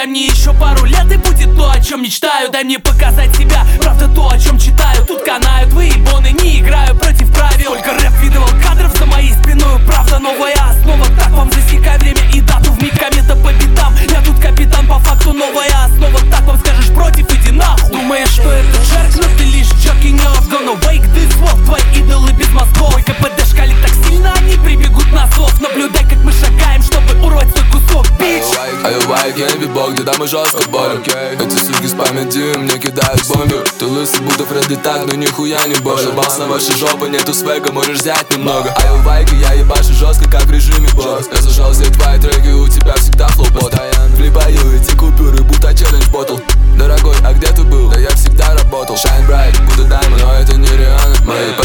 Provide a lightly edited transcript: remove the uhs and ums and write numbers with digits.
дай мне еще пару лет и будет то, о чем мечтаю. Дай мне показать себя, правда то, о чем читаю. Тут канают выебоны, не играю против правил. Сколько рэп видывал кадров за моей спиной. Правда новая основа, так вам засекай время и дату. Вмиг комета по битам, я тут капитан, по факту новая основа. Так вам скажешь против, иди нахуй. Думаешь, что это джерк, но ты лишь jerking off. Gonna wake this wolf, твои идолы без мозгов. Мой КПД шкалит так сильно, они прибегут на зов. Наблюдай, как мы шагаем, чтобы урвать свой кусок, бич. Ай-вай, я не битбок, да мы жестко болим. Эти суки с памятью мне кидают бомбы. Ты лысый, будто Фредди так, но нихуя не болен. Бас на вашей жопе, нету свега, можешь взять немного. Ай-вай, я ебашу жестко, как в режиме босс. Я зажал все твои треки, у тебя всегда флоу-бот. Флипаю эти купюры, будто челлендж ботл. Дорогой, а где ты был? Да я всегда работал. Shine bright, будто даймонд, но это нереально. Мои